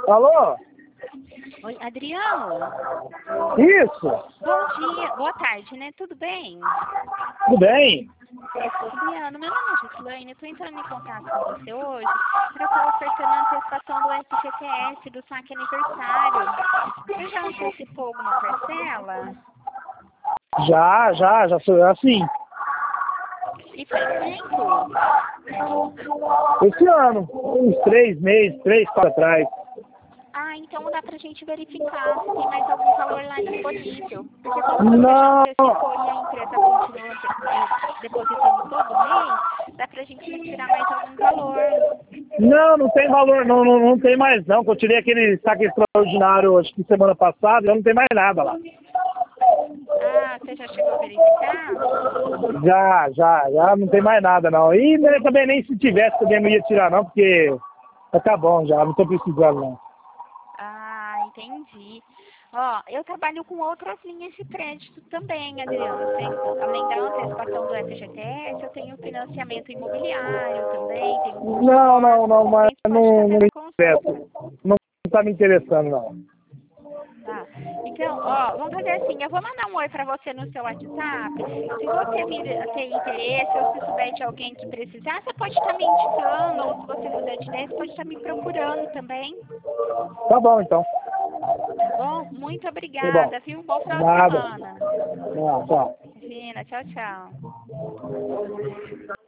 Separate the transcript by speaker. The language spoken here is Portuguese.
Speaker 1: Alô?
Speaker 2: Oi, Adriano?
Speaker 1: Isso?
Speaker 2: Bom dia, boa tarde, né? Tudo bem?
Speaker 1: Tudo bem?
Speaker 2: Adriano, meu nome é Gislaine, eu estou entrando em contato com você hoje para estar ofertando a antecipação do FGTS do saque aniversário. Você já antecipou alguma parcela?
Speaker 1: Já sou assim.
Speaker 2: E faz tempo?
Speaker 1: Esse ano, uns 3 meses, 3, 4 atrás.
Speaker 2: Ah, então dá pra gente verificar se tem mais algum valor lá disponível. Porque como você já
Speaker 1: Não,
Speaker 2: antecipou e a empresa continua depositando todo mês, dá pra gente retirar mais algum valor.
Speaker 1: não tem valor, não tem mais não. Eu tirei aquele saque extraordinário, acho que semana passada, eu não tenho mais nada lá.
Speaker 2: Ah, você já chegou a verificar?
Speaker 1: Já, não tem mais nada não. E né, também nem se tivesse também não ia tirar não, porque tá bom já, não tô precisando não.
Speaker 2: Ah, entendi. Ó, eu trabalho com outras linhas de crédito também, Adriano. Além da antecipação do FGTS, eu tenho financiamento imobiliário também, tenho
Speaker 1: Não, mas
Speaker 2: consórcio, pode
Speaker 1: não
Speaker 2: fazer
Speaker 1: me
Speaker 2: a consulta.
Speaker 1: interessa. Não tá me interessando não.
Speaker 2: Tá. Então, ó, vamos fazer assim, eu vou mandar um oi para você no seu WhatsApp. Se você ter interesse ou se souber de alguém que precisar, você pode estar me indicando, ou se você mudar de ideia, você pode estar me procurando também.
Speaker 1: Tá bom então.
Speaker 2: Tá bom? Muito
Speaker 1: Tá bom.
Speaker 2: obrigada, viu? Um bom final de
Speaker 1: Nada.
Speaker 2: semana.
Speaker 1: Tchau.
Speaker 2: Imagina, tchau, tchau.